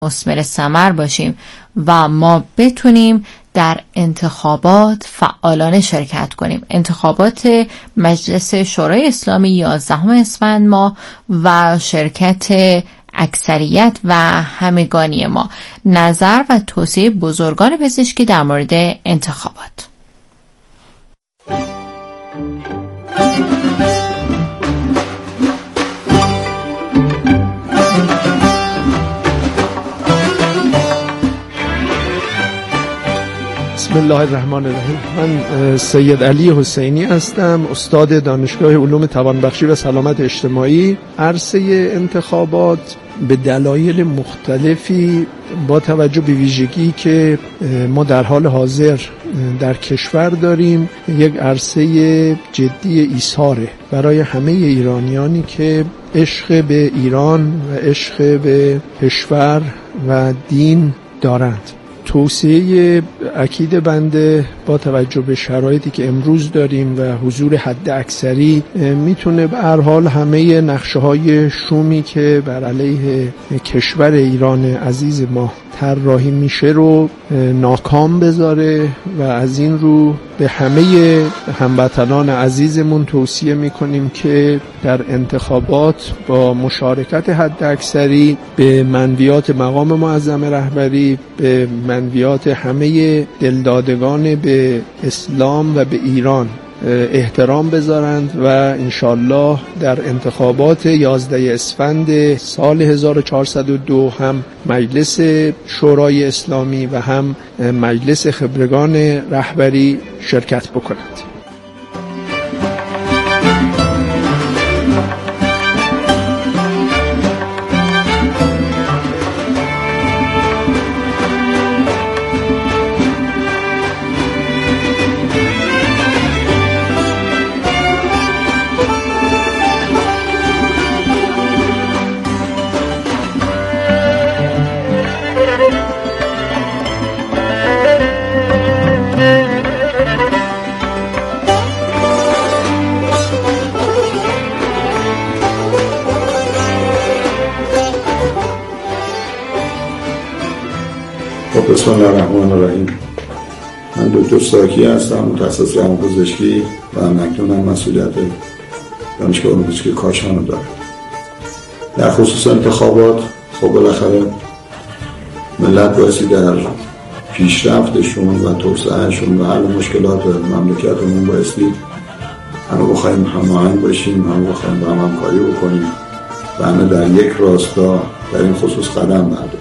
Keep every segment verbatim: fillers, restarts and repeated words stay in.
مثمر ثمر باشیم و ما بتونیم در انتخابات فعالانه شرکت کنیم. انتخابات مجلس شورای اسلامی یازدهم اسفند ما و شرکت اکثریت و همگانی ما. نظر و توصیه بزرگان پزشکی در مورد انتخابات. بسم الله الرحمن الرحیم. من سید علی حسینی هستم، استاد دانشگاه علوم توانبخشی و سلامت اجتماعی. عرصه انتخابات به دلایل مختلفی با توجه به ویژگی که ما در حال حاضر در کشور داریم، یک عرصه جدی ایثاره برای همه ایرانیانی که عشق به ایران و عشق به کشور و دین دارند. توصیه اکید بنده با توجه به شرایطی که امروز داریم و حضور حد اکثری میتونه به هر حال همه نقشه‌های شومی که بر علیه کشور ایران عزیز ما طراحی میشه رو ناکام بذاره و از این رو به همه هموطنان عزیزمون توصیه میکنیم که در انتخابات با مشارکت حد اکثری به منویات مقام معظم رهبری، به منویات همه دلدادگان به اسلام و به ایران احترام بذارند و انشالله در انتخابات یازده اسفند سال هزار و چهارصد و دو هم مجلس شورای اسلامی و هم مجلس خبرگان رهبری شرکت بکنند. بسم الله الرحمن الرحیم. من دکتر ساکی هستم، متخصص روانپزشکی و مکنونم مسئولیت دانشگاه علوم پزشکی کاشان رو دارم. در خصوص انتخابات خب بالاخره ملت بایستی در پیشرفتشون و توسعهشون و حل مشکلات مملکتمون بایستی همه بخوایم هماهنگ باشیم، همه بخوایم با هم همکاری بکنیم و همه در یک راستا در این خصوص قدم برداریم.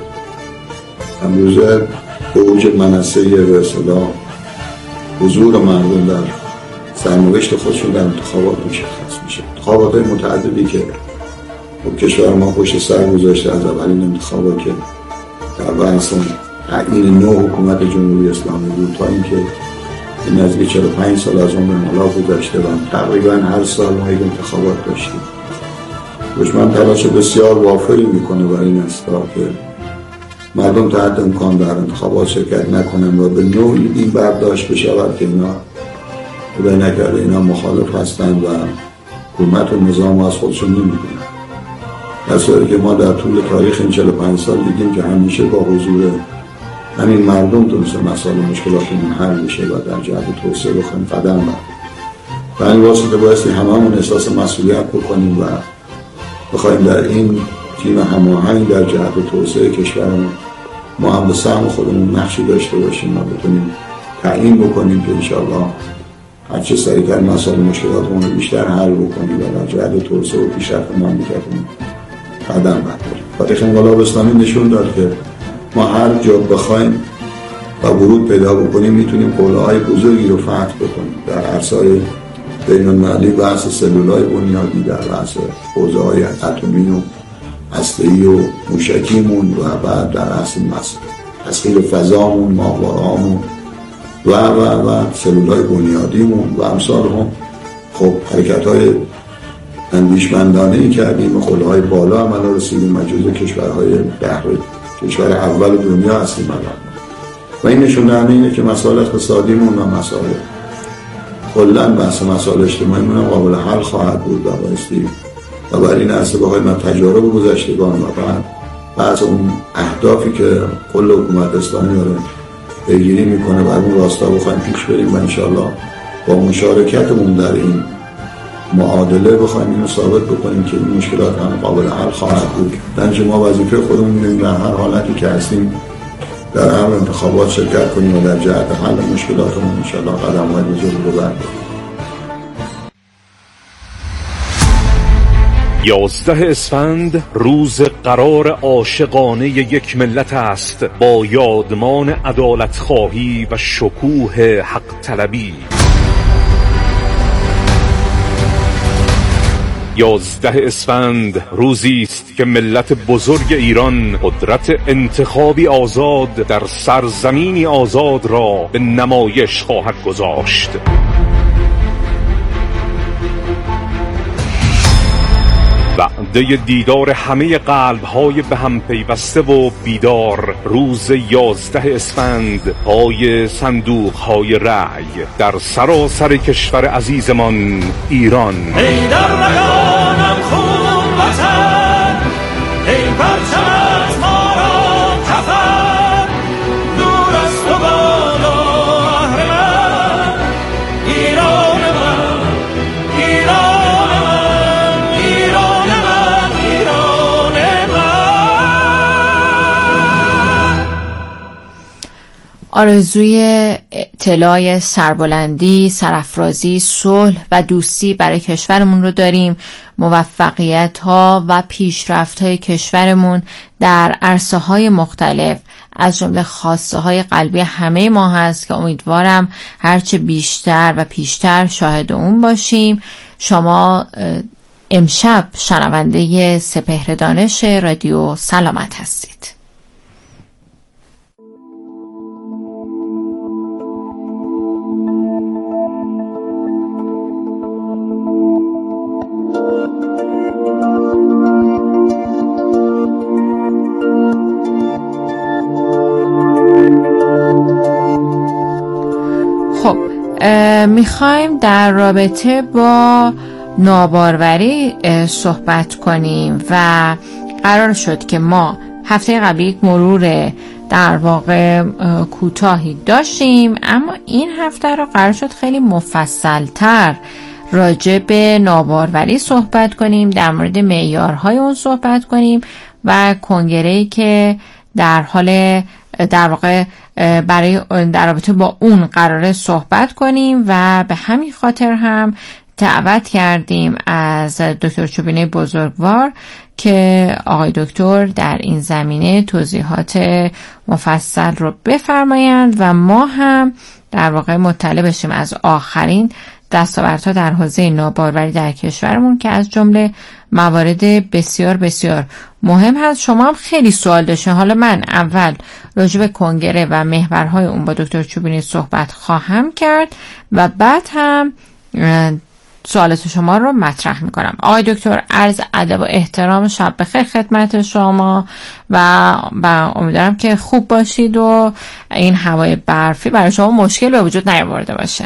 امروزه به اوج منصه به اصطلاح حضور مردم در سرنوشت خودشون در انتخابات مشخص میشه. انتخابات متعددی که خب کشور ما پشت سر گذاشته، از اولین انتخابات که در بحث تعیین نوع حکومت جمهوری اسلامی بود تا اینکه این نزدیک چهل و پنج سال از عمر مالا گذشته و تقریبا هر سال ما یک انتخابات داشتیم. دشمن تلاش بسیار وافری میکنه برای این اصلاح که مردم تحت امکان در انتخابات شرکت نکنن و به نوعی این برداشت بشود که اینا خدای نکرده اینا مخالف هستند و حکومت و نظام از خودشون نمیدونن. در صورتی که ما در طول تاریخ این چهل و پنج سال دیدیم که همیشه با حضور همین مردم تونسته مسائل و مشکلاتمون حل میشه و در جهت توسعه بخوایم قدم برداریم. و این واسطه بایستی هممون احساس مسئولیت بکنیم و بخوایم در این تیم هماهنگ در جهت توسعه کشورمون ما هم به سهم خودمون نقشی داشته باشیم و بتونیم تعیین بکنیم که انشاءالله هرچه سریعتر مسائل مشکلاتمون رو بیشتر حل بکنیم و در جهت توسعه و پیشرفت مملکتمون قدم برداریم. تاریخ انقلاب اسلامی نشون داد که ما هر جا بخوایم و ورود پیدا بکنیم میتونیم قله‌های بزرگی رو فتح بکنیم. در عرصه‌های بین‌المللی بحث سلولای بنیادی، در بحث حوزه‌های اتمی و هسته‌ای و موشکیمون و بعد در اصل تسخیر فضامون، ماهوارهامون و و و سلولای بنیادیمون و امثال هم. خب حرکت‌های اندیشمندانه‌ای کردیم و قله‌های بالا عملا رسیدیم و جزو کشورهای بحر کشور اول دنیا هستیم الان. و این نشون دهنده اینه که مسائل اقتصادیمون و مسائل کلاً بحث مسائل اجتماعیمون هم قابل حل خواهد بود و بایستی و برای این اصل بخواهیم از تجارب گذشتگان و بعد و از اون اهدافی که کل حکومت اسلامی داره پیگیری میکنه و اون راستا بخوایم پیش بریم و انشاءالله با مشارکتمون در این معادله بخوایم اینو ثابت بکنیم که این مشکلات هم قابل حل خواهد بود. در ما وظیفه خودمون می‌دونیم در هر حالتی که هستیم در امر انتخابات شرکت کنیم و در جهت حل مشکلاتمون انشاءالله قدم‌های بزرگ رو برداریم. یازده اسفند روز قرار عاشقانه یک ملت است با یادمان عدالت خواهی و شکوه حق طلبی. یازده اسفند روزی است که ملت بزرگ ایران قدرت انتخابی آزاد در سرزمینی آزاد را به نمایش خواهد گذاشت. وعده دیدار همه قلب‌های به هم پیوسته و بیدار روز یازده اسفند پای صندوق‌های رأی در سراسر کشور عزیزمان ایران. ای در رگانم خون وطن، ای پرچمت ما را کفن، دور از تو بالا اهرمن، ایران من، ایران من، ایران من، ایران من. آرزوی اطلاع سربلندی، سرافرازی، صلح و دوستی برای کشورمون رو داریم. موفقیت ها و پیشرفت های کشورمون در عرصه های مختلف از جمله خواسته های قلبی همه ما هست که امیدوارم هرچه بیشتر و پیشتر شاهد اون باشیم. شما امشب شنونده سپهر دانش رادیو سلامت هستید. خب میخوایم در رابطه با ناباروری صحبت کنیم و قرار شد که ما هفته قبل یک مرور در واقع کوتاهی داشتیم، اما این هفته رو قرار شد خیلی مفصل‌تر راجع به ناباروری صحبت کنیم، در مورد معیارهای اون صحبت کنیم و کنگره‌ای که در حال در واقع برای در رابطه با اون قراره صحبت کنیم و به همین خاطر هم دعوت کردیم از دکتر چوبینه بزرگوار که آقای دکتر در این زمینه توضیحات مفصل رو بفرمایند و ما هم در واقع مطلع بشیم از آخرین دستاوردها در حوزه ناباروری در کشورمون که از جمله موارد بسیار بسیار مهم هست. شما هم خیلی سوال داشتین. حالا من اول راجع به کنگره و محورهای اون با دکتر چوبینی صحبت خواهم کرد و بعد هم سوالات شما رو مطرح میکنم. آقای دکتر، عرض ادب و احترام، شب بخیر خدمت شما و و امیدوارم که خوب باشید و این هوای برفی برای شما مشکل به وجود نیاورده باشه.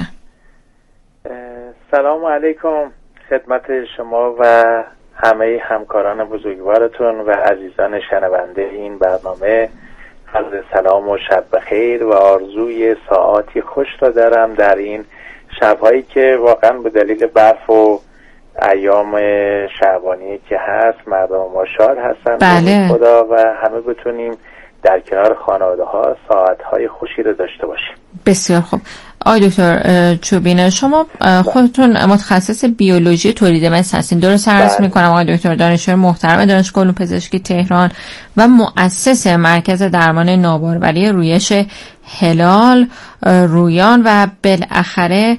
سلام علیکم خدمت شما و همه همکاران بزرگوارتون و عزیزان شنونده این برنامه. عرض سلام و شب بخیر و آرزوی ساعاتی خوش را دارم در این شب‌هایی که واقعا به دلیل برف و ایام شعبانی که هست مردم ما شاد هستن. بله. خدا و همه بتونیم در کنار خانواده ها ساعت‌های خوشی رو داشته باشیم. بسیار خوب. آقای دکتر چوبینه، شما خودتون متخصص بیولوژی تولید مثل هستین، درست عرض میکنم؟ آقای دکتر دانشجوی محترم دانشگاه علوم پزشکی تهران و مؤسس مرکز درمان ناباروری رویش هلال رویان و بالاخره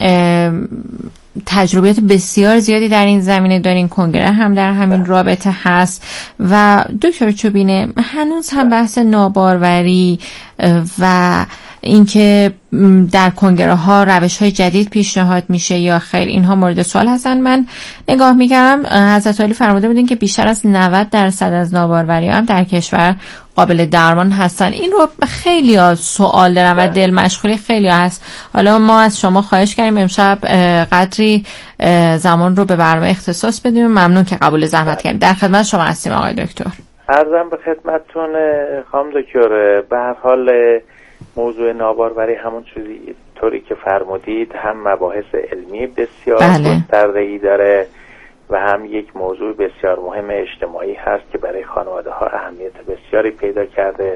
تجربیات بسیار زیادی در این زمینه دارین. کنگره هم در همین رابطه هست و دکتر چوبینه هنوز هم بحث ناباروری و اینکه در کنگره ها روش های جدید پیشنهاد میشه یا خیر، اینها مورد سوال هستن. من نگاه میکردم حضرت عالی فرموده بودین که بیشتر از نود درصد از ناباروری هم در کشور قابل درمان هستن. این رو خیلی ها سوال دارن و دل مشغولی خیلی ها هست. حالا ما از شما خواهش کردیم امشب قدری زمان رو به برنامه اختصاص بدیم. ممنون که قبول زحمت کردیم. در خدمت شما هستیم آقای دکتر. عرضم به خدمتتون خانم دکتر، به هر حال موضوع ناباروری همون چیزی طوری که فرمودید هم مباحث علمی بسیار گسترده‌ای داره و هم یک موضوع بسیار مهم اجتماعی هست که برای خانواده ها اهمیت بسیاری پیدا کرده.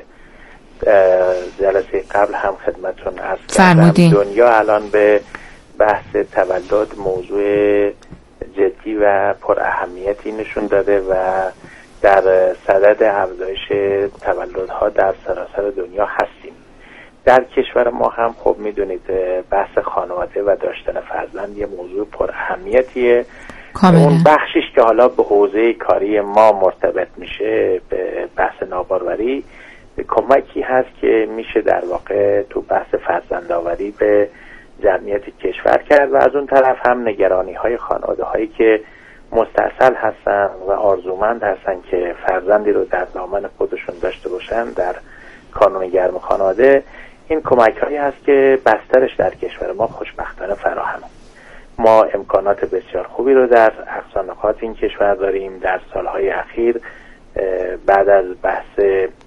جلسه قبل هم خدمتتون عرض کردم دنیا الان به بحث تولد موضوع جدی و پر اهمیتی نشون داده و در صدد افزایش تولدها در سراسر دنیا هستیم. در کشور ما هم خب میدونید بحث خانواده و داشتن فرزند یه موضوع پر اهمیتیه. اون بخشش که حالا به حوزه کاری ما مرتبط میشه به بحث ناباروری کمکی هست که میشه در واقع تو بحث فرزندآوری به جمعیت کشور کرد و از اون طرف هم نگرانی های خانواده هایی که مستاصل هستن و آرزومند هستن که فرزندی رو در دامن خودشون داشته باشن در کانون گرم خانواده. این کمک هایی هست که بسترش در کشور ما خوشبختانه فراهمه. ما امکانات بسیار خوبی رو در اقصا نقاط این کشور داریم. در سالهای اخیر بعد از بحث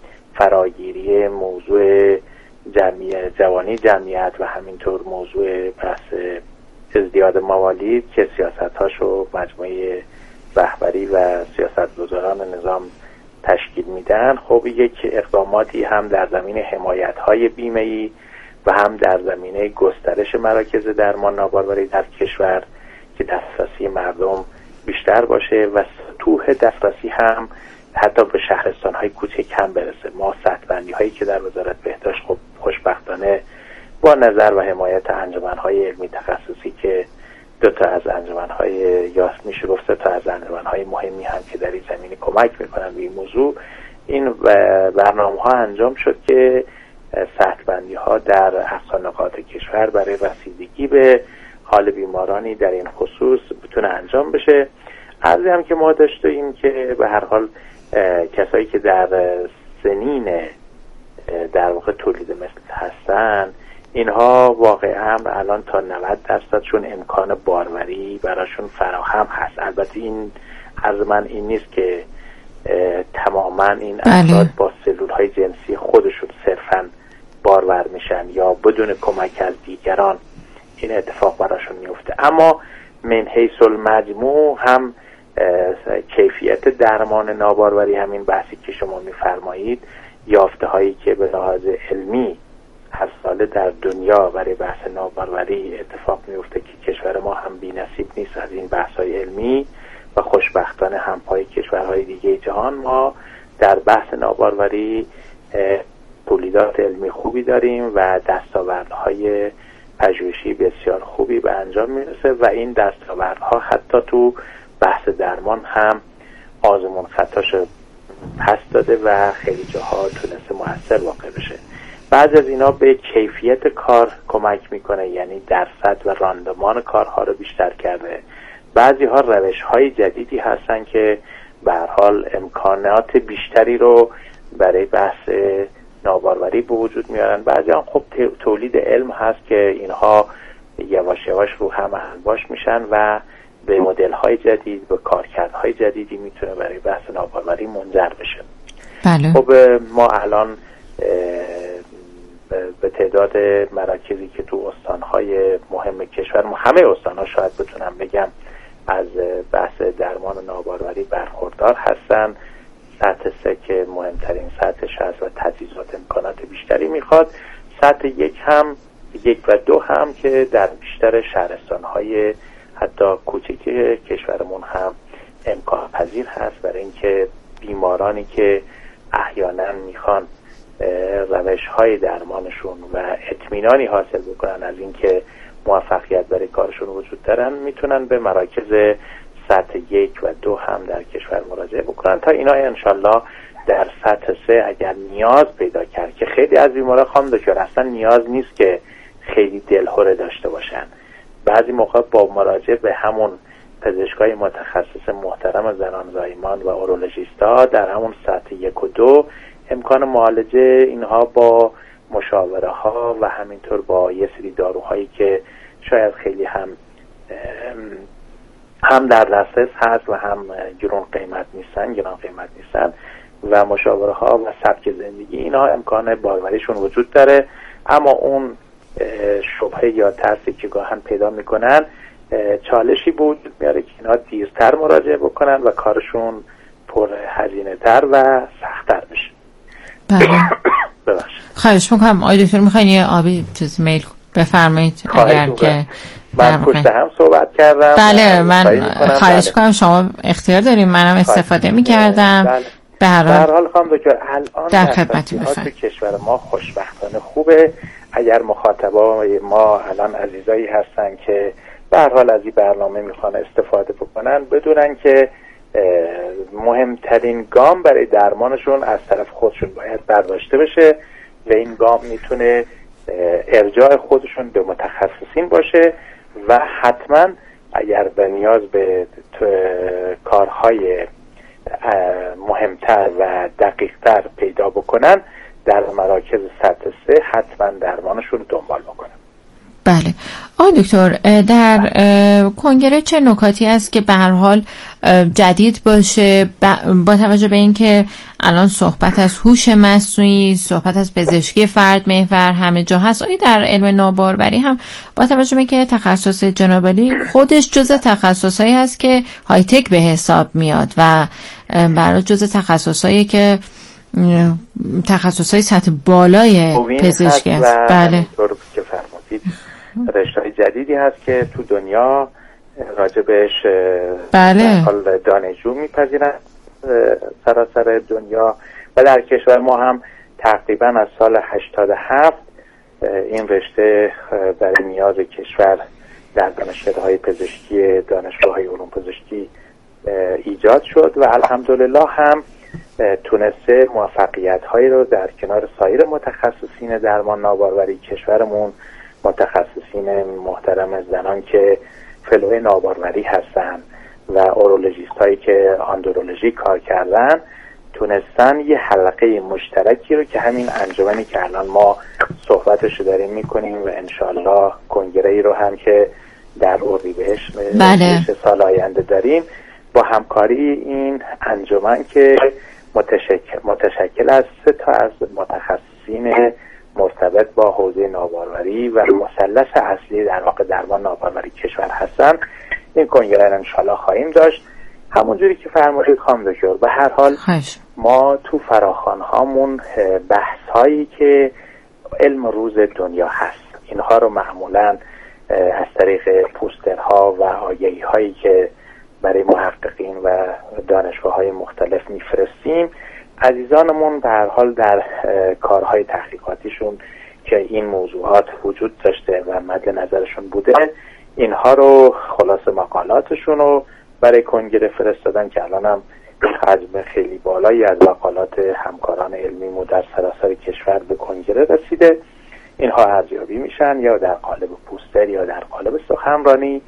فراگیری موضوع جمعیت جوانی جمعیت و همینطور موضوع بحث ازدیاد موالید که سیاست‌هاشو مجموعه رهبری و سیاستگزاران نظام تشکیل میدن، خب یک اقداماتی هم در زمینه حمایت‌های بیمه‌ای و هم در زمینه گسترش مراکز درمان ناباروری در کشور که دسترسی مردم بیشتر باشه و سطوح دسترسی هم حتی به شهرستان‌های کوچک هم برسه. ما سطح‌بندی‌هایی که در وزارت بهداشت خب خوشبختانه با نظر و حمایت انجمن‌های علمی تخصصی که دو تا از انجمن‌های یا میشه گفت سه تا از انجمن‌های مهمی هم که در این زمینه کمک می‌کنن به این موضوع، این برنامه‌ها انجام شد که سطح‌بندی‌ها در اقصا نقاط کشور برای رسیدگی به حال بیمارانی در این خصوص بتونه انجام بشه. عرضی هم که ما داشتیم که به هر حال کسایی که در سنین در واقع تولید مثل هستن اینها واقعا الان تا نود درصدشون امکان باروری براشون فراهم هست. البته این عرض من این نیست که تماما این افراد با سلول های جنسی خودشون صرفا بارور میشن یا بدون کمک از دیگران این اتفاق براشون میفته، اما من حیث المجموع هم کیفیت درمان ناباروری، همین بحثی که شما میفرمایید، یافته هایی که به لحاظ علمی هر ساله در دنیا برای بحث ناباروری اتفاق میفته که کشور ما هم بی نصیب نیست از این بحث های علمی و خوشبختانه هم پای کشورهای دیگه جهان ما در بحث ناباروری تولیدات علمی خوبی داریم و دستاوردهای پژوهشی بسیار خوبی به انجام میرسه و این دستاوردها حتی تو بحث درمان هم آزمون خطاش پس داده و خیلی جاها تونسته مؤثر واقع بشه. بعضی از اینا به کیفیت کار کمک میکنه، یعنی درصد و راندمان کارها رو بیشتر کرده. بعضی ها روش های جدیدی هستن که به هر حال امکانات بیشتری رو برای بحث ناباروری به وجود میارن. بعضی هم خب تولید علم هست که اینها یواش یواش رو هم اهل‌باش میشن و به مدل های جدید، به کارکردهای جدیدی میتونه برای بحث ناباروری منجر بشه. بله. خب ما الان به تعداد مراکزی که تو استانهای مهم کشور، همه استانها شاید بتونم بگم، از بحث درمان ناباروری برخوردار هستن. سطح سه که مهمترین سطحش هست و تجهیزات امکانات بیشتری میخواد. سطح یک هم یک و دو هم که در بیشتر شهرستانهای حتی کوچک کشورمون هم امکان پذیر هست برای اینکه بیمارانی که احیانا میخوان روش های درمانشون و اطمینانی حاصل بکنن از اینکه موفقیت برای کارشون وجود دارن میتونن به مراکز سطح یک و دو هم در کشور مراجعه بکنن تا اینا انشالله در سطح سه اگر نیاز پیدا کرد، که خیلی از بیمارا خانم دکتر اصلا نیاز نیست که خیلی دلهره داشته باشن، بعضی موقع با مراجعه به همون پزشکای متخصص محترم زنان زایمان و اورولوژیستا در همون سطح یک و دو امکان معالجه اینها با مشاوره ها و همینطور با یه سری داروهایی که شاید خیلی هم هم در دسترس هست و هم گران قیمت نیستن گران قیمت نیستن و مشاوره ها و سبک زندگی، اینها امکان باروریشون وجود داره، اما اون شبهه یا ترسی که گاهن پیدا میکنن چالشی بود میاره که اینها دیرتر مراجعه بکنن و کارشون پر هزینه تر و سخت‌تر بشه. بله. ببخشید. خواهش میکنم آقای دکتر، میخواین یه آبی چیز میل بفرمایید اگر که من پشت هم صحبت کردم. بله من خواهش میکنم، شما اختیار داریم، منم استفاده میکردم. بله. به هر حال خانم دکتر الان در خدمتی بفرمایید. کشور ما خوشبختانه خوبه. اگر مخاطبای ما الان عزیزایی هستن که به هر حال از این برنامه میخوان استفاده بکنن، بدونن که مهمترین گام برای درمانشون از طرف خودشون باید برداشته بشه و این گام میتونه ارجاع خودشون به متخصصین باشه و حتما اگر به نیاز به کارهای مهمتر و دقیقتر پیدا بکنن در مراکز سطح سه حتما درمانشون رو دنبال بکنن. بله آقای دکتر، در کنگره چه نکاتی است که به هر حال جدید باشه با توجه به اینکه الان صحبت از هوش مصنوعی، صحبت از پزشکی فرد محور همه جا هست، آیا در علم ناباروری هم با توجه به اینکه تخصص جناب علی خودش جزء تخصصایی هست که های تک به حساب میاد و برای جزء تخصصایی که تخصصهای سطح بالای پزشکی هست. بله که فرمودید رشته‌های جدیدی هست که تو دنیا راجبش بله حال دانشجو میپذیرن سراسر دنیا و در کشور ما هم تقریبا از سال هشتاد و هفت این رشته برای نیاز کشور در دانشکده‌های پزشکی دانشگاه‌های علوم پزشکی ایجاد شد و الحمدلله هم تونسته موفقیت‌هایی رو در کنار سایر متخصصین درمان ناباروری کشورمون، متخصصین محترم زنان که فلوی ناباروری هستن و اورولوژیست هایی که اندرولوژی کار کردن، تونستن یه حلقه مشترکی رو که همین انجمنی که الان ما صحبتشو داریم میکنیم و انشالله کنگره‌ای رو هم که در اردیبهشت بله. سال آینده داریم، با همکاری این انجمن که متشکل, متشکل از سه تا از متخصصین مرتبط با حوزه ناباروری و مثلث اصلی در واقع درمان ناباروری کشور هستن، این کنگره انشالله خواهیم داشت. همونجوری که فرمودید خانم دکتر، به هر حال خیش. ما تو فراخوان هامون بحث هایی که علم روز دنیا هست اینها رو معمولا از طریق پوسترها و آگهی هایی که برای محققین و دانشگاه های مختلف میفرستیم، عزیزانمون به هر حال در کارهای تحقیقاتیشون که این موضوعات وجود داشته و مد نظرشون بوده، اینها رو خلاصه مقالاتشون رو برای کنگره فرستادن که الان هم حجم خیلی بالایی از مقالات همکاران علمیمون در سراسر کشور به کنگره رسیده. اینها ارزیابی میشن یا در قالب پوستر یا در قالب سخنرانی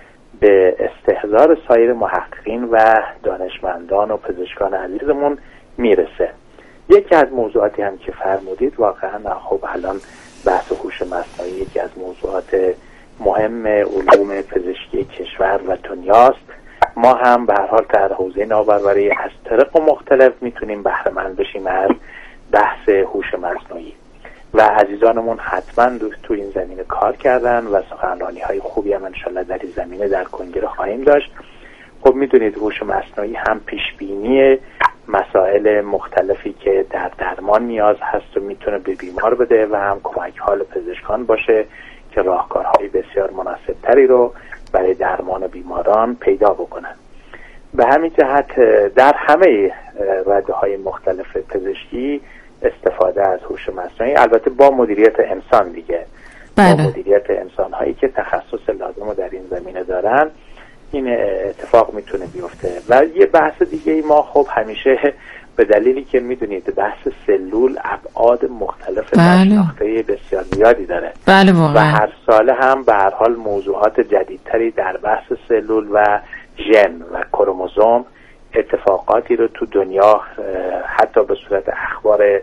به استحضار سایر محققین و دانشمندان و پزشکان عزیزمون میرسه. یکی از موضوعاتی هم که فرمودید واقعا خب الان بحث هوش مصنوعی یکی از موضوعات مهم علوم پزشکی کشور و دنیاست. ما هم به هر حال در حوزه ناباروری از طرق مختلف میتونیم بهره مند بشیم از بحث هوش مصنوعی و عزیزانمون حتما تو این زمینه کار کردن و سخنرانی های خوبی هم انشالله در این زمینه در کنگره خواهیم داشت. خب میدونید هوش مصنوعی هم پیشبینی مسائل مختلفی که در درمان نیاز هست و میتونه به بیمار بده و هم کمک حال پزشکان باشه که راهکارهای بسیار مناسب تری رو برای درمان بیماران پیدا بکنن. به همین جهت در همه رده‌های مختلف پزشکی استفاده از هوش مصنوعی، البته با مدیریت انسان دیگه، بله. با مدیریت انسان هایی که تخصص لازم رو در این زمینه دارن، این اتفاق میتونه بیفته. و یه بحث دیگه ای ما خب همیشه به دلیلی که میدونید بحث سلول ابعاد مختلف بله. شناخته بسیار زیادی داره، بله واقعا. و هر ساله هم به هر حال موضوعات جدیدتری در بحث سلول و ژن و کروموزوم اتفاقاتی رو تو دنیا حتی به صورت اخبار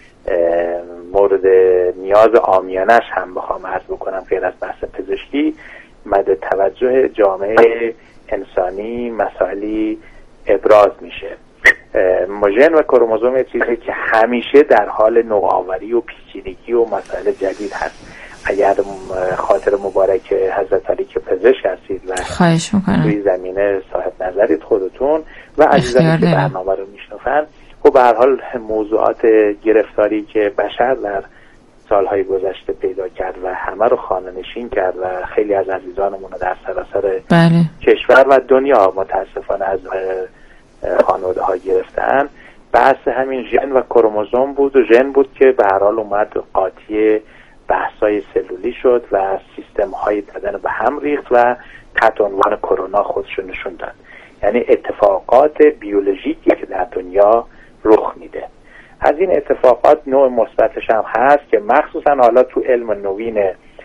مورد نیاز عامیانش هم بخوام عرض بکنم غیر از بحث پزشکی مد توجه جامعه انسانی مسائلی ابراز میشه. ژن و کروموزوم چیزی که همیشه در حال نوآوری و پیچیدگی و مسائل جدید هست. اگر خاطر مبارک حضرت علی که پزشک هستید و خواهش میکنم توی زمینه صاحب نظرید خودتون و عزیزانی که برنامه رو میشنفن، خب به هر حال موضوعات گرفتاری که بشر در سالهای گذشته پیدا کرد و همه رو خانه نشین کرد و خیلی از عزیزانمون رو در سراسر بله. کشور و دنیا متاسفانه از خانواده ها گرفتن، بحث همین ژن و کروموزوم بود و ژن بود که به هر حال اومد قاطی بحث‌های سلولی شد و سیستم‌های بدن به هم ریخت و تحت عنوان کرونا خودشو نشون داد. یعنی اتفاقات بیولوژیکی که در دنیا رخ میده. از این اتفاقات نوع مثبتش هم هست که مخصوصا حالا تو علم نوین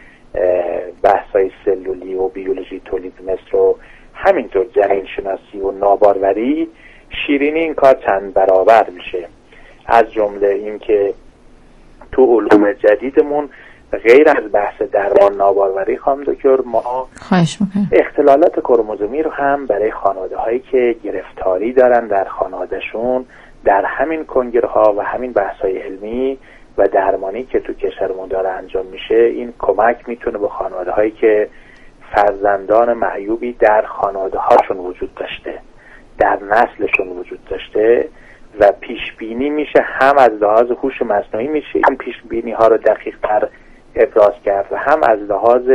بحث‌های سلولی و بیولوژی تولید مثل و همینطور جنین شناسی و ناباروری شیرینی این کار چند برابر میشه. از جمله این که تو علوم جدیدمون غیر از بحث درمان ناباروری خانم دکتر ما اختلالات کروموزومی رو هم برای خانواده هایی که گرفتاری دارن در خانوادهشون در همین کنگره ها و همین بحث های علمی و درمانی که تو کشورمون داره انجام میشه، این کمک میتونه به خانواده هایی که فرزندان معیوبی در خانواده هاشون وجود داشته، در نسلشون وجود داشته و پیش بینی میشه، هم از لحاظ هوش مصنوعی میشه این پیش بینی ها رو دقیق تر ابراز کرد و هم از لحاظ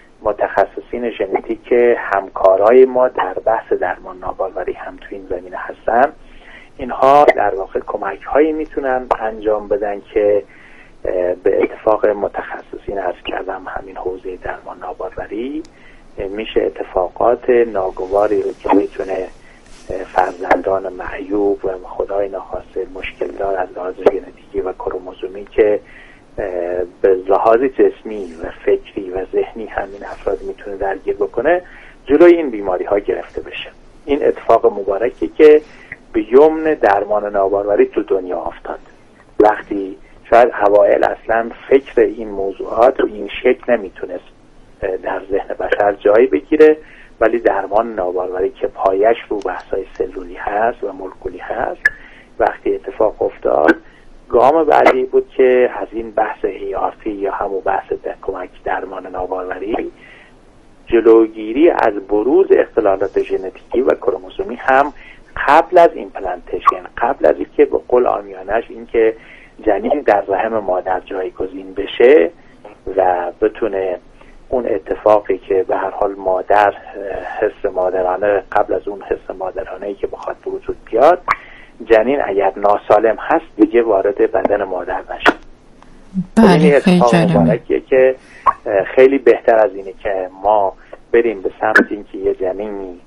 متخصصین ژنتیک همکارای ما در بحث درمان ناباروری هم تو این زمینه هستن. اینها در واقع کمک هایی میتونن انجام بدن که به اتفاق متخصصین عرض کردم همین حوزه درمان ناباروری میشه اتفاقات ناگواری رو که میتونه فرزندان معیوب و خدای ناخواسته مشکل دار از لحاظ ژنتیکی و کروموزومی که به لحاظ جسمی و فکری و ذهنی همین افراد میتونه درگیر بکنه، جلوی این بیماری ها گرفته بشه. این اتفاق مبارکی که به یمن درمان ناباروری تو دنیا افتاد. وقتی شاید اوایل اصلا فکر این موضوعات رو این شکل نمیتونست در ذهن بشر جای بگیره، ولی درمان ناباروری که پایش رو بحث‌های سلولی هست و مولکولی هست، وقتی اتفاق افتاد گام بعدی بود که از این بحث ای آر تی یا همون بحث در کمک درمان ناباروری جلوگیری از بروز اختلالات ژنتیکی و کروموزومی هم قبل از ایمپلنتیشن، قبل از اینکه به قول عامیانش اینکه جنین در رحم مادر جایگزین بشه و بتونه اون اتفاقی که به هر حال مادر حس مادرانه قبل از اون حس مادرانه‌ای که بخواد به وجود بیاد، جنین اگر ناسالم هست دیگه وارد بدن مادر نشه. بله خیلی جالبه که خیلی بهتر از اینه که ما بریم به سمت اینکه یه جنینی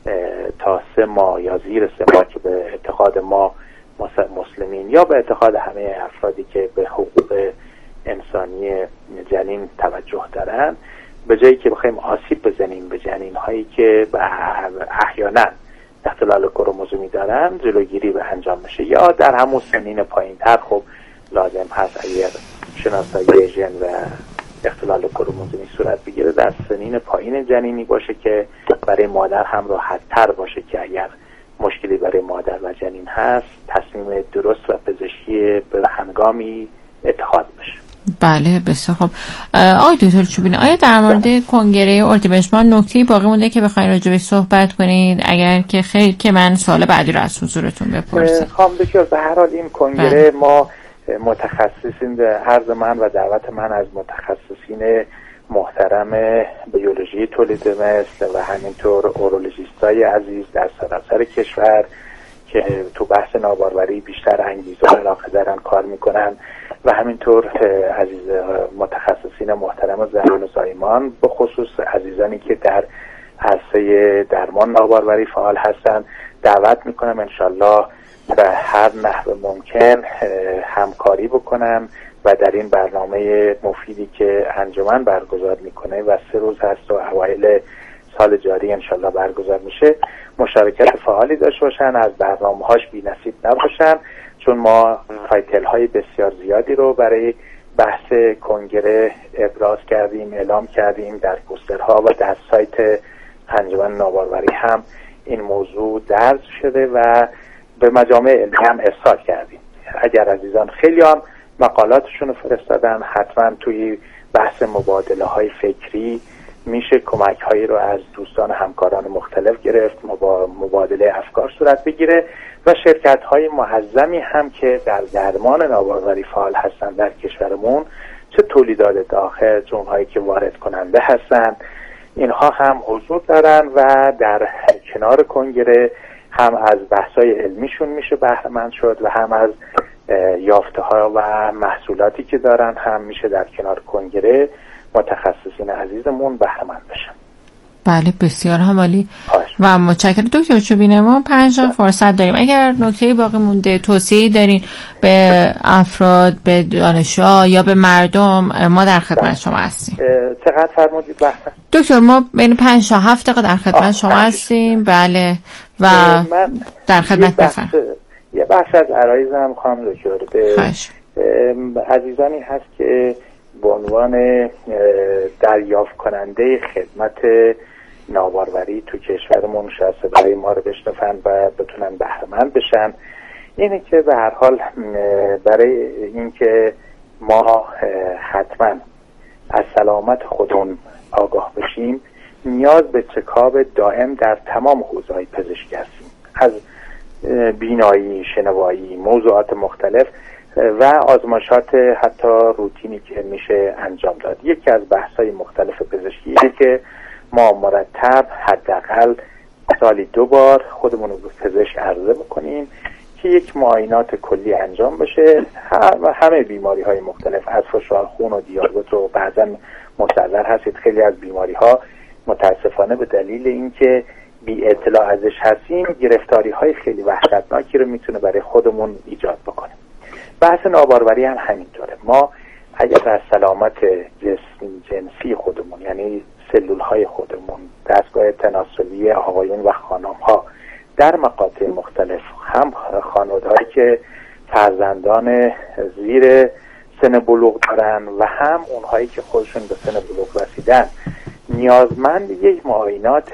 تا سه ماه یا زیر سه ماه که به اعتقاد ما مسلمین یا به اعتقاد همه افرادی که به حقوق انسانی جنین توجه دارن، به جایی که بخوایم آسیب بزنیم به جنین هایی که احیانا اختلال کروموزومی دارن، جلوگیری به انجام میشه. یا در همون سنین پایین تر خب لازم هست اگر شناسایی ژن و اختلال کروموزومی صورت بگیره در سنین پایین جنینی باشه که برای مادر هم راحت تر باشه که اگر مشکلی برای مادر و جنین هست تصمیم درست و پزشکی به هنگامی اتخاذ بشه. بله بسیار خب. آقای دکتر چوبینی، آیا در مورد کنگره اردیبهشت نکته باقی مونده که بخواید راجع بهش صحبت کنید؟ اگر که خیر که من سوال بعدی رو از حضورتون بپرسم. خانم دکتر به هر حال این کنگره ما متخصصین عرض من و دعوت من از متخصصین محترم بیولوژی تولید مثل و همینطور اورولوژیستای عزیز در سراسر کشور که تو بحث ناباروری بیشتر انگیزه و علاقه دارن کار میکنن و همینطور عزیز متخصصین محترم زنان و زایمان، به خصوص عزیزانی که در عرصه درمان ناباروری فعال هستن، دعوت میکنم انشالله به هر نحو ممکن همکاری بکنن و در این برنامه مفیدی که انجمن برگزار میکنه و سه روز هست و اوایل سال جاری انشالله برگزار میشه مشارکت فعالی داشته باشن، از برنامه هاش بی نصیب نباشن، چون ما تایتل های بسیار زیادی رو برای بحث کنگره ابراز کردیم، اعلام کردیم در پوسترها و در سایت انجمن ناباروری هم این موضوع درج شده و به مجامع علمی هم ارسال کردیم. اگر عزیزان خیلی هم مقالاتشون رو فرستادن، حتما توی بحث مبادله های فکری میشه کمک هایی رو از دوستان همکاران مختلف گرفت، مبادله افکار صورت بگیره و شرکت های معظمی هم که در درمان ناباروری فعال هستن در کشورمون، چه تولیدات داخل چه اونهایی که وارد کننده هستن، اینها هم حضور دارن و در کنار کنگره هم از بحث‌های علمیشون میشه بهره مند شد و هم از یافته ها و محصولاتی که دارن هم میشه در کنار کنگره متخصصین عزیزمون بهره مند بشن. بله بسیار عالی و متشکرم دکتر چوبین. ما پنج فرصت داریم، اگر نکته باقی مونده توصیه‌ای دارین به افراد، به دانشجوها یا به مردم، ما در خدمت شما هستیم. چقدر فرمودید بحث؟ دکتر ما بین پنج تا هفت دقیقه در خدمت شما هستیم. بله و من در خدمت بفرم. یه بحث از عرایزم خواهم دکتر به عزیزانی هست که به عنوان دریافت کننده خدمت ناباروری تو کشورمون شاید برای ما رو بشنفن و بتونن بهره مند بشن. اینه که به هر حال برای اینکه ما حتما از سلامت خودمون آگاه بشیم نیاز به چکاپ دائم در تمام حوزه‌های پزشکی هستیم، از بینایی، شنوایی، موضوعات مختلف و آزمایشات حتی روتینی که میشه انجام داد. یکی از بحث‌های مختلف پزشکی اینه که ما مرتب حداقل سالی دو بار خودمون رو به پزشک عرضه بکنیم که یک معاینات کلی انجام بشه. همه بیماری‌های مختلف از فشار خون و دیابت و بعضا مستحضر هستید خیلی از بیماری‌ها متاسفانه به دلیل اینکه بی اطلاع ازش هستیم گرفتاری‌های خیلی وحشتناکی رو میتونه برای خودمون ایجاد بکنه. بحث ناباروری هم همینطوره. ما اگر از سلامت جسم جنسی خودمون یعنی سلول‌های خودمون، دستگاه تناسلی آقایون و خانم‌ها در مقاطع مختلف، هم خانواده‌هایی که فرزندان زیر سن بلوغ دارن و هم اونهایی که خودشون به سن بلوغ رسیدن، نیازمند یک معاینات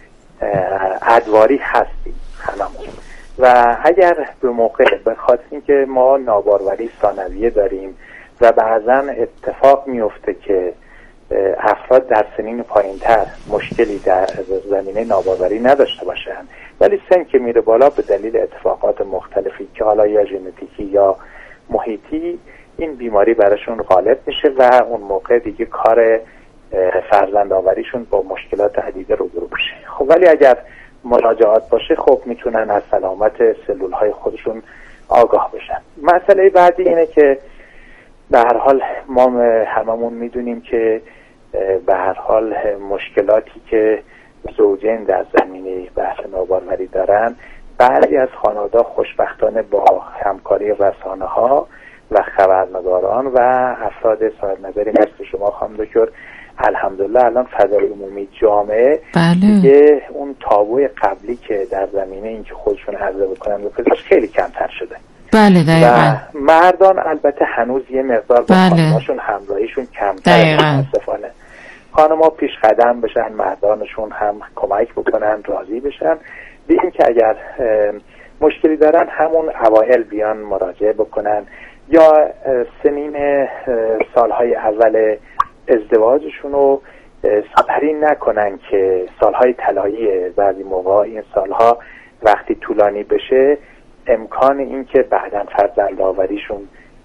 ادواری هستیم هممون. و اگر به موقع بخاطر اینکه ما ناباروری ثانویه داریم و بعضا اتفاق میفته که افراد در سنین پایینتر مشکلی در زمینه ناباروری نداشته باشن، ولی سن که میره بالا به دلیل اتفاقات مختلفی که حالا یا ژنتیکی یا محیطی این بیماری براشون غالب میشه و اون موقع دیگه کار فرزند آوریشون با مشکلات عدیده روبرو میشه. خب ولی اگر مراجعات باشه خب میتونن از سلامت سلول های خودشون آگاه بشن. مسئله بعدی اینه که به هر حال ما هممون میدونیم که به هر حال مشکلاتی که زوجین در زمینه بحث ناباروری دارن، بعضی از خانواده خوشبختانه با همکاری رسانه ها و خبرنگاران و افراد صاحب نظری مثل شما خانم دکتر الحمدلله الان فضای عمومی جامعه بله. دیگه اون تابوی قبلی که در زمینه اینکه خودشون عرضه بکنن به پزشک خیلی کمتر شده. بله دقیقاً. و مردان البته هنوز یه مقدار با بله. خانماشون همراهیشون کمتره متاسفانه. خانم‌ها پیش قدم بشن، مردانشون هم کمک بکنن، راضی بشن به این که اگر مشکلی دارن همون اوایل بیان مراجعه بکنن یا سنین سالهای اول ازدواجشون رو سپری نکنن که سالهای طلایی بعضی موقع این سالها وقتی طولانی بشه امکان این که بعداً فرزند آوریشون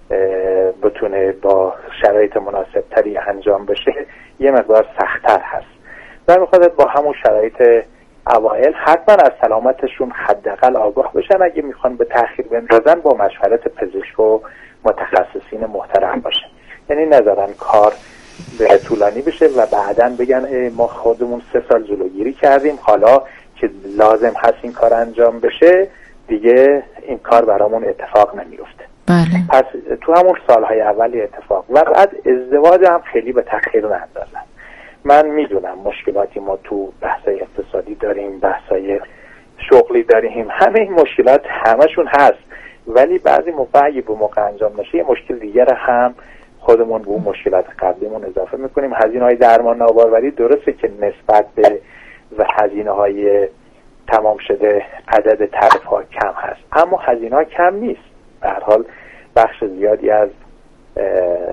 بتونه با شرایط مناسب تری انجام بشه یه مقدار سخت‌تر هست. در واقع با همون شرایط اوایل حتما از سلامتشون حداقل آگاه بشن، اگه میخوان به تأخیر بندازن با مشورت پزشک و متخصصین محترم باشن، یعنی نذارن کار به طولانی بشه و بعداً بگن ما خودمون سه سال جلوگیری کردیم، حالا که لازم هست این کار انجام بشه دیگه این کار برامون اتفاق نمیفته. بله. پس تو همون سالهای اولی اتفاق و بعد ازدواج هم خیلی به تأخیر نندازن. من میدونم مشکلاتی ما تو بحثای اقتصادی داریم، بحثای شغلی داریم، همه این مشکلات همشون هست، ولی بعضی موقع اگه به موقع انجام نشه یه مشکل دیگر هم خودمون به اون مشکلات قبلیمون اضافه میکنیم. هزینه‌های درمان ناباروری درسته که نسبت به و هزینه‌های تمام شده عدد تعرف ها کم هست، اما هزینه ها کم نیست. به هر حال بخش زیادی از